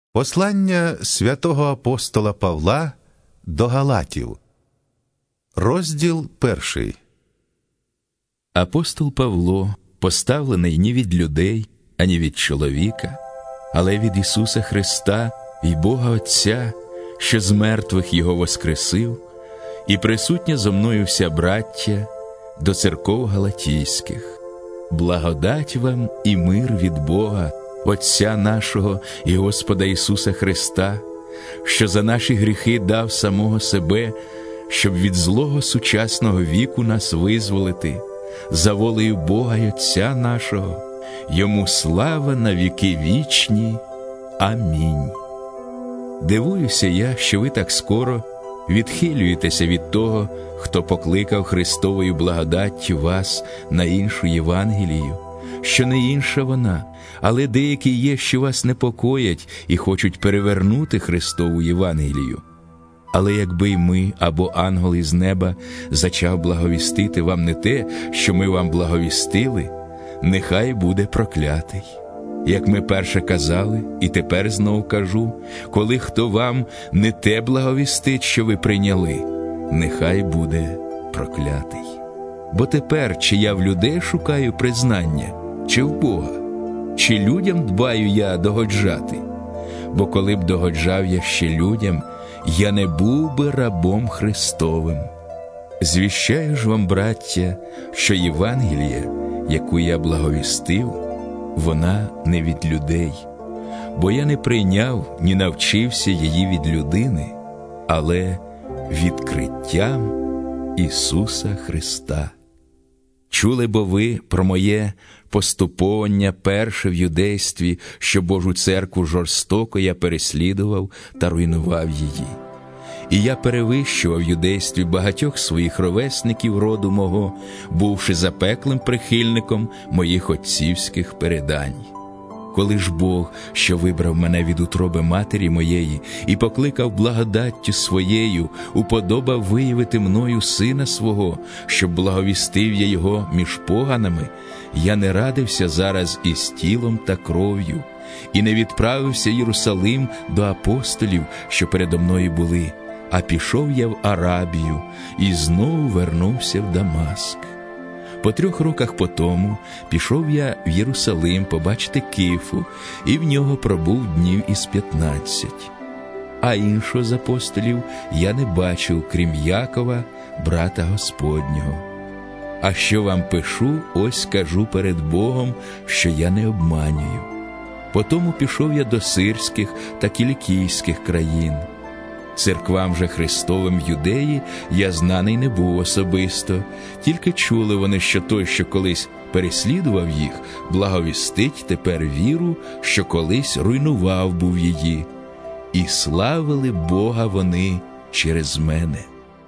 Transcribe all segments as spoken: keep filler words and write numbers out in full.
Послання святого апостола Павла до Галатів. Розділ перший. Апостол Павло, поставлений ні від людей, ані від чоловіка, але від Ісуса Христа і Бога Отця, що з мертвих Його воскресив, і присутня зо мною вся браття, до церков галатійських. Благодать вам і мир від Бога, Отця нашого і Господа Ісуса Христа, що за наші гріхи дав самого себе, щоб від злого сучасного віку нас визволити, за волею Бога й Отця нашого, Йому слава на віки вічні. Амінь. Дивуюся я, що ви так скоро відхилюєтеся від того, хто покликав Христовою благодаттю вас на іншу Євангелію, що не інша вона, але деякі є, що вас непокоять і хочуть перевернути Христову Євангелію. Але якби й ми, або ангел із неба, зачав благовістити вам не те, що ми вам благовістили, нехай буде проклятий. Як ми перше казали, і тепер знов кажу, коли хто вам не те благовістить, що ви прийняли, нехай буде проклятий. Бо тепер, чи я в людей шукаю признання, чи в Бога? Чи людям дбаю я догоджати? Бо коли б догоджав я ще людям, я не був би рабом Христовим. Звіщаю ж вам, браття, що Євангелія, яку я благовістив, вона не від людей, бо я не прийняв, ні навчився її від людини, але відкриттям Ісуса Христа. Чули бо ви про моє поступовання перше в юдействі, що Божу церкву жорстоко я переслідував та руйнував її. І я перевищував в юдействі багатьох своїх ровесників роду мого, бувши запеклим прихильником моїх отцівських передань. Коли ж Бог, що вибрав мене від утроби матері моєї і покликав благодаттю своєю, уподобав виявити мною сина свого, щоб благовістив я його між поганами, я не радився зараз із тілом та кров'ю, і не відправився в Єрусалим до апостолів, що передо мною були, а пішов я в Арабію і знову вернувся в Дамаск. По трьох роках потому пішов я в Єрусалим побачити Кифу, і в нього пробув днів із п'ятнадцять. А іншого з апостолів я не бачив, крім Якова, брата Господнього. А що вам пишу, ось кажу перед Богом, що я не обманюю. Потому пішов я до сирських та кілікійських країн. Церквам же Христовим в Юдеї я знаний не був особисто, тільки чули вони, що той, що колись переслідував їх, благовістить тепер віру, що колись руйнував був її. І славили Бога вони через мене.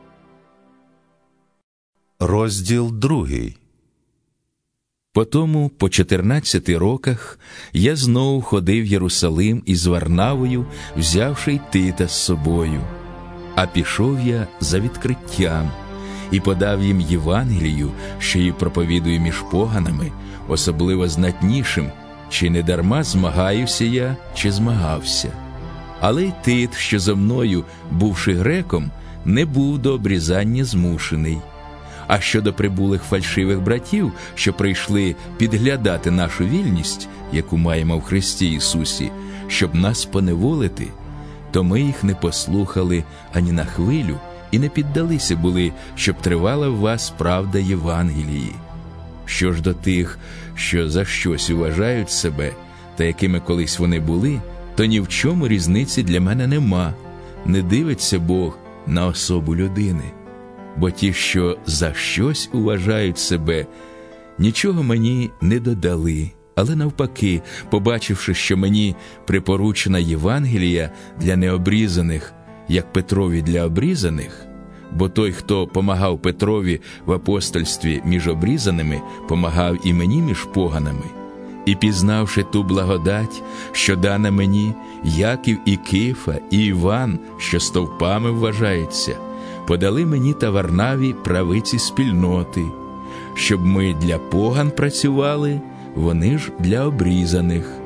Розділ другий. Потому по чотирнадцяти роках я знову ходив в Єрусалим із Варнавою, взявши й Тита з собою. А пішов я за відкриттям і подав їм Євангелію, що її проповідую між поганами, особливо знатнішим, чи не дарма змагаюся я, чи змагався. Але й Тит, що зо мною, бувши греком, не був до обрізання змушений. А щодо прибулих фальшивих братів, що прийшли підглядати нашу вільність, яку маємо в Христі Ісусі, щоб нас поневолити, то ми їх не послухали ані на хвилю і не піддалися були, щоб тривала в вас правда Євангелії. Що ж до тих, що за щось вважають себе, та якими колись вони були, то ні в чому різниці для мене нема. Не дивиться Бог на особу людини. Бо ті, що за щось вважають себе, нічого мені не додали, але навпаки, побачивши, що мені припоручена Євангелія для необрізаних, як Петрові для обрізаних, бо той, хто помагав Петрові в апостольстві між обрізаними, помагав і мені між поганами, і пізнавши ту благодать, що дана мені, Яків і Кифа, і Іван, що стовпами вважаються, подали мені та Варнаві правиці спільноти, щоб ми для поган працювали, вони ж для обрізаних.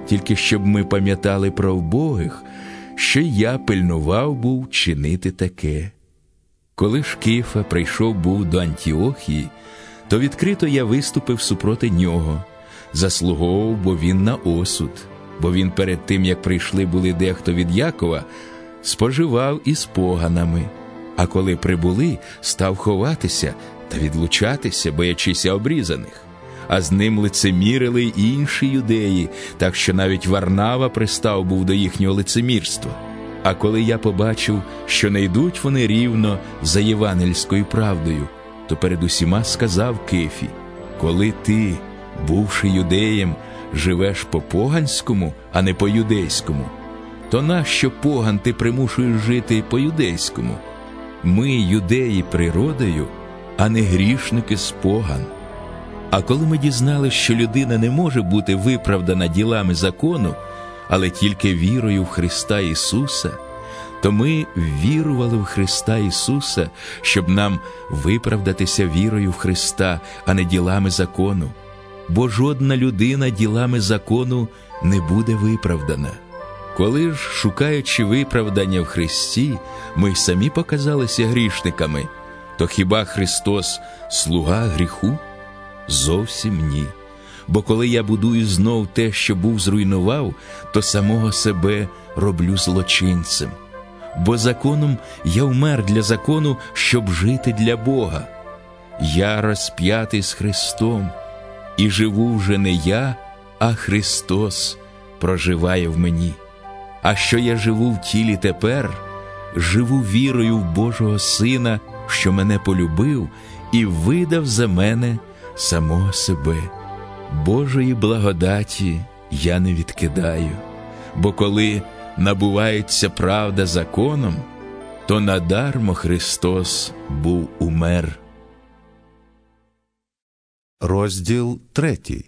тільки щоб ми пам'ятали про вбогих, що я пильнував був чинити таке. Коли ж Кифа прийшов був до Антіохії, то відкрито я виступив супроти нього, заслуговував, бо він на осуд, бо він перед тим, як прийшли були дехто від Якова, споживав із поганами, а коли прибули, став ховатися та відлучатися, боячися обрізаних. А з ним лицемірили й інші юдеї, так що навіть Варнава пристав був до їхнього лицемірства. А коли я побачив, що не йдуть вони рівно за євангельською правдою, то перед усіма сказав Кифі: коли ти, бувши юдеєм, живеш по-поганському, а не по-юдейському, то нащо поган ти примушуєш жити по-юдейському? Ми, юдеї природою, а не грішники з поган. А коли ми дізналися, що людина не може бути виправдана ділами закону, але тільки вірою в Христа Ісуса, то ми вірували в Христа Ісуса, щоб нам виправдатися вірою в Христа, а не ділами закону. Бо жодна людина ділами закону не буде виправдана. Коли ж, шукаючи виправдання в Христі, ми самі показалися грішниками, то хіба Христос – слуга гріху? Зовсім ні. Бо коли я будую знов те, що був зруйнував, то самого себе роблю злочинцем. Бо законом я вмер для закону, щоб жити для Бога. Я розп'ятий з Христом, і живу вже не я, а Христос проживає в мені. А що я живу в тілі тепер, живу вірою в Божого Сина, що мене полюбив і видав за мене самого себе. Божої благодаті я не відкидаю, бо коли набувається правда законом, то надармо Христос був умер. Розділ третій.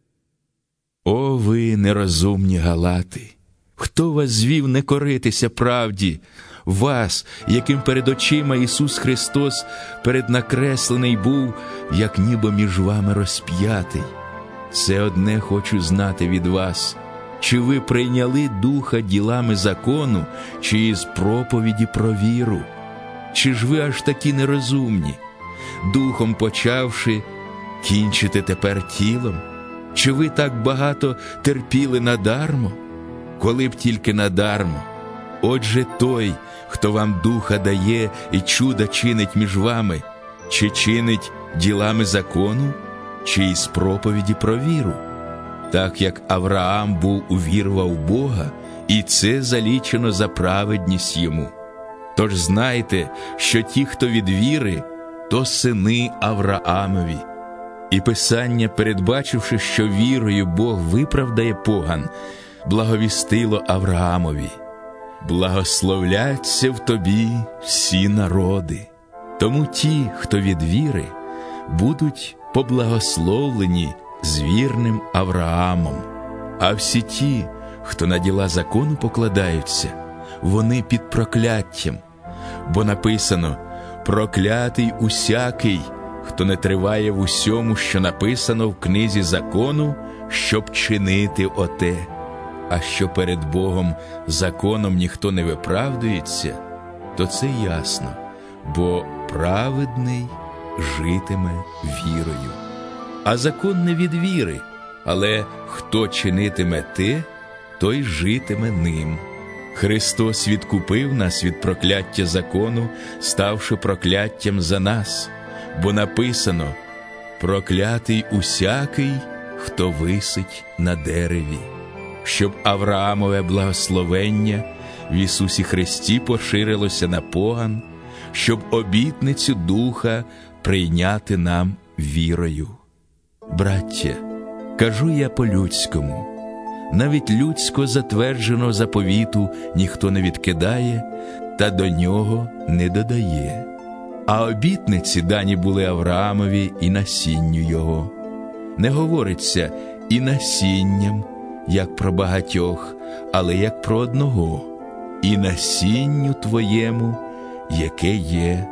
О ви, нерозумні галати! Хто вас звів не коритися правді? Вас, яким перед очима Ісус Христос переднакреслений був, як ніби між вами розп'ятий. Це одне хочу знати від вас: чи ви прийняли Духа ділами закону, чи із проповіді про віру? Чи ж ви аж такі нерозумні? Духом почавши, кінчите тепер тілом? Чи ви так багато терпіли надармо? Коли б тільки надармо. Отже той, хто вам Духа дає і чуда чинить між вами, чи чинить ділами закону, чи із проповіді про віру? Так як Авраам був увірував Бога, і це залічено за праведність йому. Тож знайте, що ті, хто від віри, то сини Авраамові. І Писання, передбачивши, що вірою Бог виправдає поган, благовістило Авраамові: благословляться в тобі всі народи. Тому ті, хто від віри, будуть поблагословлені з вірним Авраамом. А всі ті, хто на діла закону покладаються, вони під прокляттям. Бо написано: проклятий усякий, хто не триває в усьому, що написано в книзі закону, щоб чинити оте. А що перед Богом законом ніхто не виправдується, то це ясно, бо праведний житиме вірою. А закон не від віри, але хто чинитиме те, той житиме ним. Христос відкупив нас від прокляття закону, ставши прокляттям за нас, бо написано: проклятий усякий, хто висить на дереві. Щоб Авраамове благословення в Ісусі Христі поширилося на поган, щоб обітницю Духа прийняти нам вірою. Браття, кажу я по-людському: навіть людсько затвердженого заповіту ніхто не відкидає та до нього не додає. А обітниці дані були Авраамові і насінню його. Не говориться і насінням, як про багатьох, але як про одного, і насінню твоєму, яке є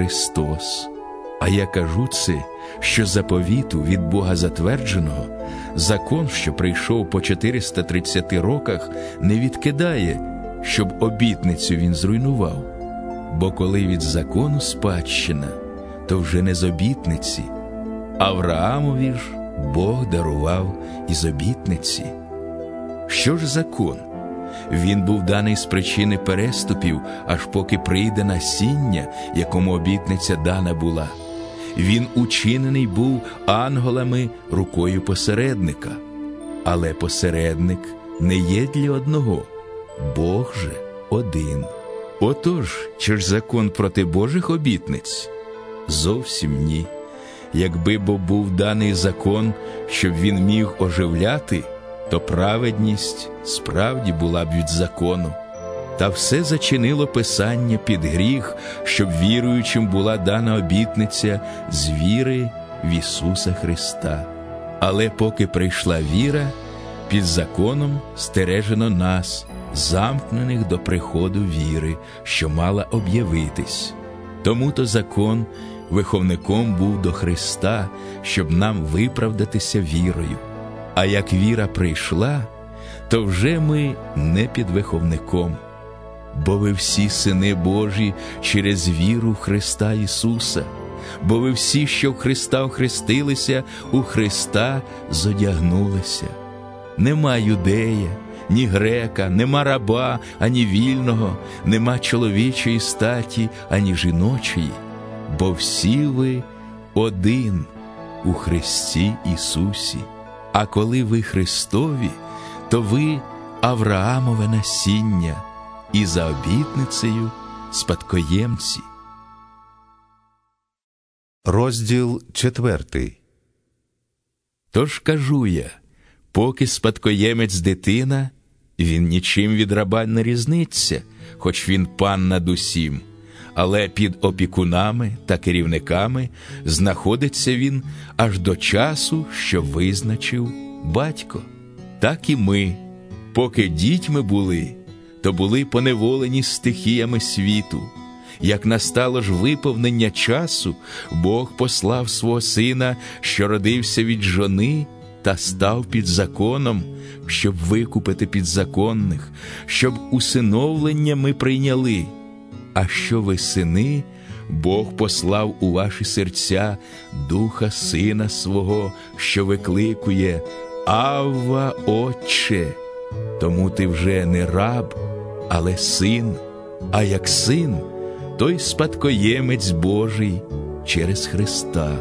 Христос. А я кажу це, що заповіту від Бога затвердженого закон, що прийшов по чотириста тридцяти роках, не відкидає, щоб обітницю він зруйнував. Бо коли від закону спадщина, то вже не з обітниці. Авраамові ж Бог дарував із обітниці. Що ж закон? Він був даний з причини переступів, аж поки прийде насіння, якому обітниця дана була. Він учинений був ангелами рукою посередника. Але посередник не є для одного, Бог же один. Отож, чи ж закон проти Божих обітниць? Зовсім ні. Якби бо був даний закон, щоб він міг оживляти, то праведність справді була б від закону. Та все зачинило Писання під гріх, щоб віруючим була дана обітниця з віри в Ісуса Христа. Але поки прийшла віра, під законом стережено нас, замкнених до приходу віри, що мала об'явитись. Тому-то закон виховником був до Христа, щоб нам виправдатися вірою. А як віра прийшла, то вже ми не під виховником. Бо ви всі сини Божі через віру в Христа Ісуса. Бо ви всі, що в Христа охрестилися, у Христа зодягнулися. Нема юдея, ні грека, нема раба, ані вільного, нема чоловічої статі, ані жіночої. Бо всі ви один у Христі Ісусі. А коли ви Христові, то ви Авраамове насіння, і за обітницею спадкоємці. Розділ четвертий. Тож кажу я, поки спадкоємець дитина, він нічим від раба не різниться, хоч він пан над усім. Але під опікунами та керівниками знаходиться він аж до часу, що визначив батько. Так і ми, поки дітьми були, то були поневолені стихіями світу. Як настало ж виповнення часу, Бог послав свого Сина, що родився від жони, та став під законом, щоб викупити підзаконних, щоб усиновлення ми прийняли. А що ви сини, Бог послав у ваші серця Духа Сина Свого, що викликує «Авва, Отче». Тому ти вже не раб, але син, а як син, то й спадкоємець Божий через Христа.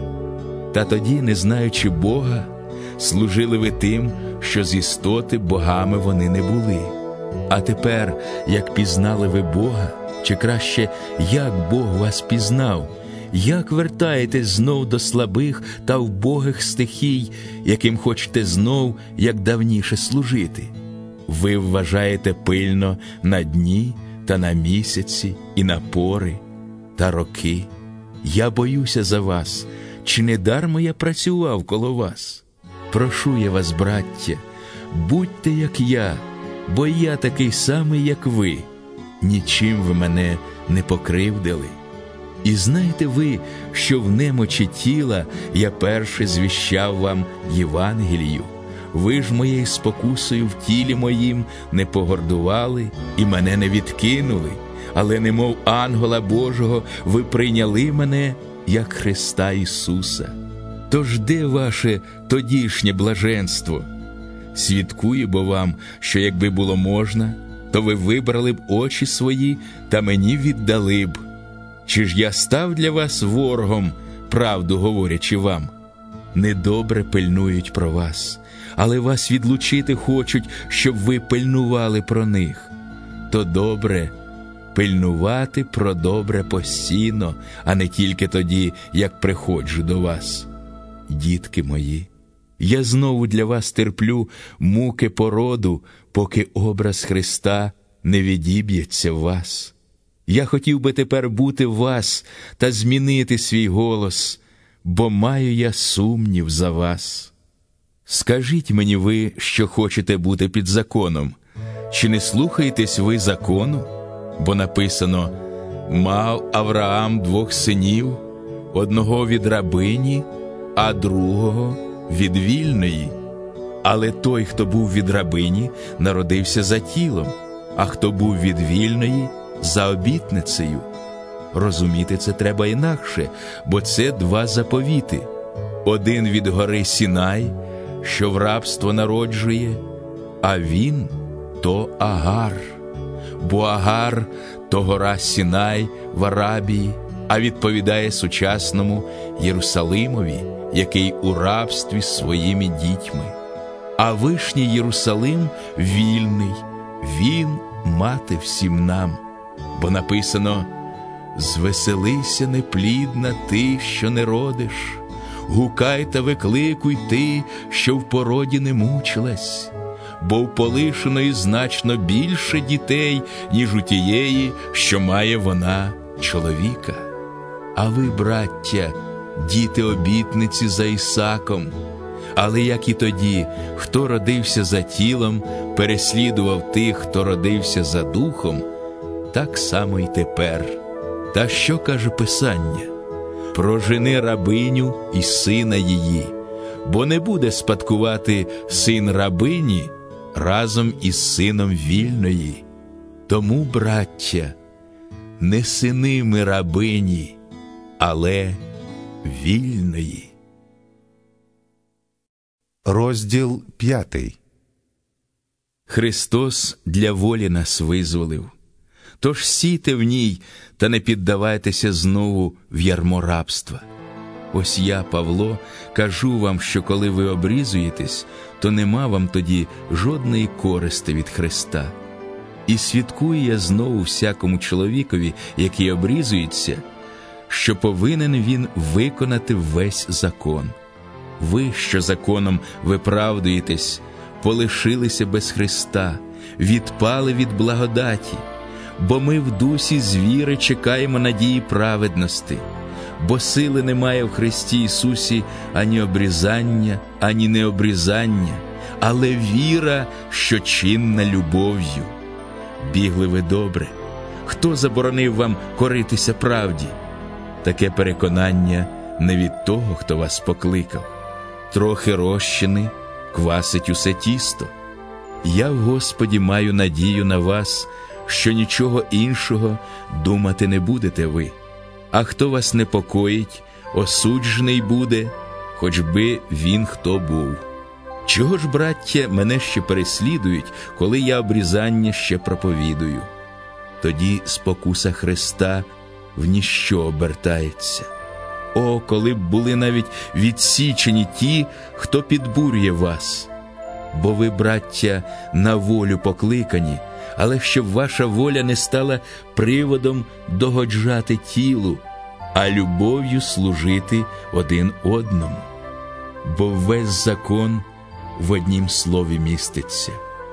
Та тоді, не знаючи Бога, служили ви тим, що з істоти богами вони не були. А тепер, як пізнали ви Бога, чи краще, як Бог вас пізнав, як вертаєтесь знов до слабих та вбогих стихій, яким хочете знов, як давніше, служити? Ви вважаєте пильно на дні та на місяці і на пори та роки. Я боюся за вас, чи не дармо я працював коло вас? Прошу я вас, браття, будьте як я, бо я такий самий, як ви. Нічим ви мене не покривдили. І знаєте ви, що в немочі тіла я перше звіщав вам Євангелію. Ви ж моєю спокусою в тілі моїм не погордували і мене не відкинули, але немов ангела Божого ви прийняли мене, як Христа Ісуса. Тож де ваше тодішнє блаженство? Свідкую бо вам, що якби було можна, то ви вибрали б очі свої та мені віддали б. Чи ж я став для вас ворогом, правду говорячи вам? Недобре пильнують про вас, але вас відлучити хочуть, щоб ви пильнували про них. То добре пильнувати про добре постійно, а не тільки тоді, як приходжу до вас. Дітки мої, я знову для вас терплю муки породу, поки образ Христа не відіб'ється в вас. Я хотів би тепер бути в вас та змінити свій голос, бо маю я сумнів за вас. Скажіть мені ви, що хочете бути під законом. Чи не слухаєтесь ви закону? Бо написано: «Мав Авраам двох синів, одного від рабині, а другого від вільної». Але той, хто був від рабині, народився за тілом, а хто був від вільної – за обітницею. Розуміти це треба інакше, бо це два заповіти. Один від гори Сінай, що в рабство народжує, а він – то Агар. Бо Агар – то гора Сінай в Арабії, а відповідає сучасному Єрусалимові, який у рабстві з своїми дітьми. А вишній Єрусалим вільний, він мати всім нам. Бо написано: «Звеселися, неплідна, ти, що не родиш, гукай та викликуй ти, що в породі не мучилась, бо в полишеної значно більше дітей, ніж у тієї, що має вона чоловіка. А ви, браття, діти обітниці за Ісаком. Але як і тоді, хто родився за тілом, переслідував тих, хто родився за духом, так само й тепер. Та що каже Писання? Прожени рабиню і сина її, бо не буде спадкувати син рабині разом із сином вільної. Тому, браття, не сини ми рабині, але вільної». Розділ п'ятий. Христос для волі нас визволив. Тож сійте в ній та не піддавайтеся знову в ярмо рабства. Ось я, Павло, кажу вам, що коли ви обрізуєтесь, то нема вам тоді жодної користи від Христа. І свідкую я знову всякому чоловікові, який обрізується, що повинен він виконати весь закон. Ви, що законом виправдуєтесь, полишилися без Христа, відпали від благодаті, бо ми в дусі звіри чекаємо надії праведності, бо сили немає в Христі Ісусі ані обрізання, ані необрізання, але віра, що чинна любов'ю. Бігли ви добре. Хто заборонив вам коритися правді? Таке переконання не від того, хто вас покликав. Трохи розчини квасить усе тісто. Я в Господі маю надію на вас, що нічого іншого думати не будете ви. А хто вас непокоїть, осуджений буде, хоч би він хто був. Чого ж, браття, мене ще переслідують, коли я обрізання ще проповідую? Тоді спокуса Христа в ніщо обертається. О, коли б були навіть відсічені ті, хто підбурює вас! Бо ви, браття, на волю покликані, але щоб ваша воля не стала приводом догоджати тілу, а любов'ю служити один одному. Бо весь закон в однім слові міститься: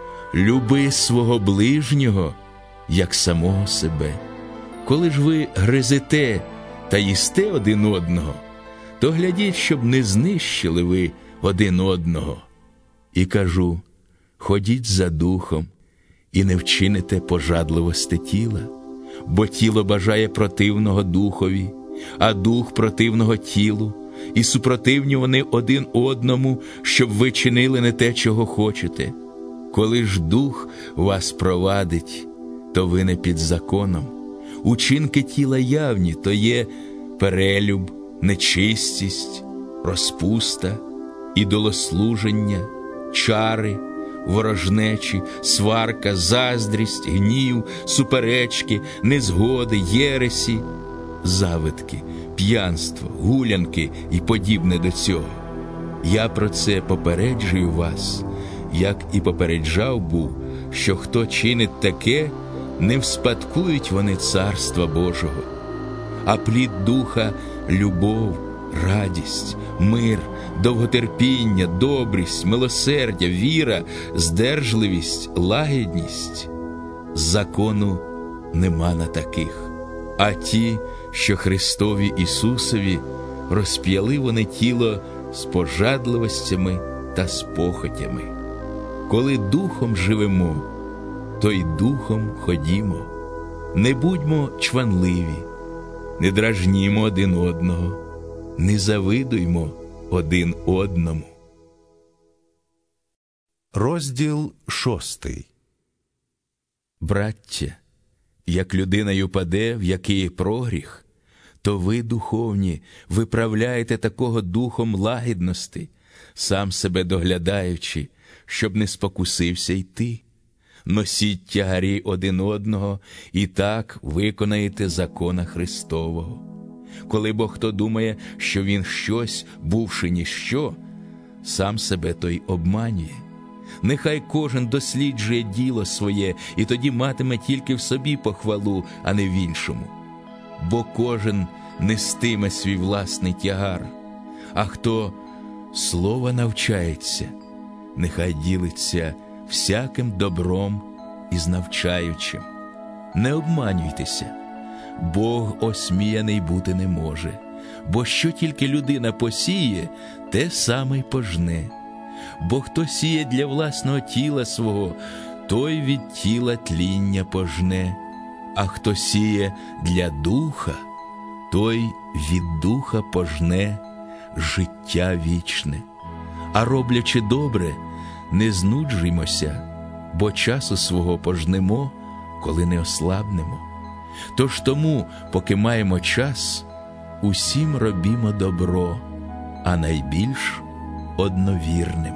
люби свого ближнього, як самого себе. Коли ж ви гризете та їсте один одного, то глядіть, щоб не знищили ви один одного. І кажу: ходіть за духом, і не вчините пожадливости тіла, бо тіло бажає противного духові, а дух противного тілу, і супротивні вони один одному, щоб ви чинили не те, чого хочете. Коли ж дух вас провадить, то ви не під законом. Учинки тіла явні, то є перелюб, нечистість, розпуста, ідолослуження, чари, ворожнечі, сварка, заздрість, гнів, суперечки, незгоди, єресі, завидки, п'янство, гулянки і подібне до цього. Я про це попереджую вас, як і попереджав був, що хто чинить таке, не вспадкують вони Царства Божого. А плід Духа – любов, радість, мир, довготерпіння, добрість, милосердя, віра, здержливість, лагідність. Закону нема на таких. А ті, що Христові Ісусові, розп'яли вони тіло з пожадливостями та з похотями. Коли духом живемо, то й духом ходімо. Не будьмо чванливі, не дражнімо один одного, не завидуймо один одному. Розділ шостий. Браття, як людина й упаде, в який прогріх, то ви, духовні, виправляєте такого духом лагідності, сам себе доглядаючи, щоб не спокусився й ти. Носіть тягарі один одного, і так виконаєте закона Христового. Коли бо хто думає, що він щось, бувши ніщо, сам себе той обманює. Нехай кожен досліджує діло своє, і тоді матиме тільки в собі похвалу, а не в іншому. Бо кожен нестиме свій власний тягар, а хто слова навчається, нехай ділиться всяким добром із навчаючим. Не обманюйтеся, Бог осміяний бути не може, бо що тільки людина посіє, те саме й пожне. Бо хто сіє для власного тіла свого, той від тіла тління пожне, а хто сіє для духа, той від духа пожне життя вічне. А роблячи добре, не знуджуймося, бо часу свого пожнемо, коли не ослабнемо. Тож тому, поки маємо час, усім робімо добро, а найбільш одновірним.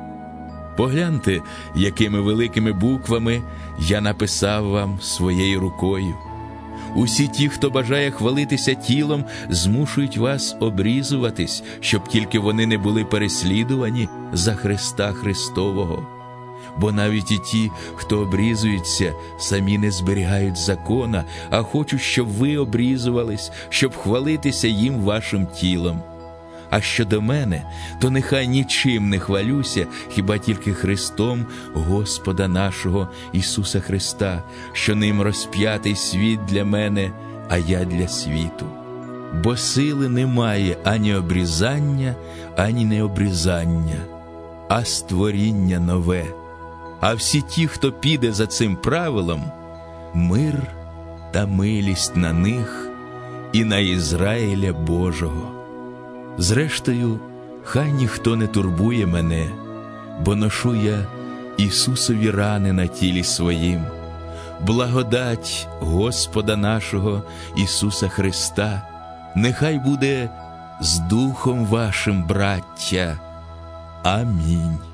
Погляньте, якими великими буквами я написав вам своєю рукою. Усі ті, хто бажає хвалитися тілом, змушують вас обрізуватись, щоб тільки вони не були переслідувані за Христа Христового. Бо навіть і ті, хто обрізуються, самі не зберігають закона, а хочуть, щоб ви обрізувались, щоб хвалитися їм вашим тілом. А щодо мене, то нехай нічим не хвалюся, хіба тільки Христом Господа нашого Ісуса Христа, що ним розп'ятий світ для мене, а я для світу. Бо сили немає ані обрізання, ані необрізання, а створіння нове. А всі ті, хто піде за цим правилом, мир та милість на них і на Ізраїля Божого. Зрештою, хай ніхто не турбує мене, бо ношу я Ісусові рани на тілі своїм. Благодать Господа нашого Ісуса Христа нехай буде з духом вашим, браття. Амінь.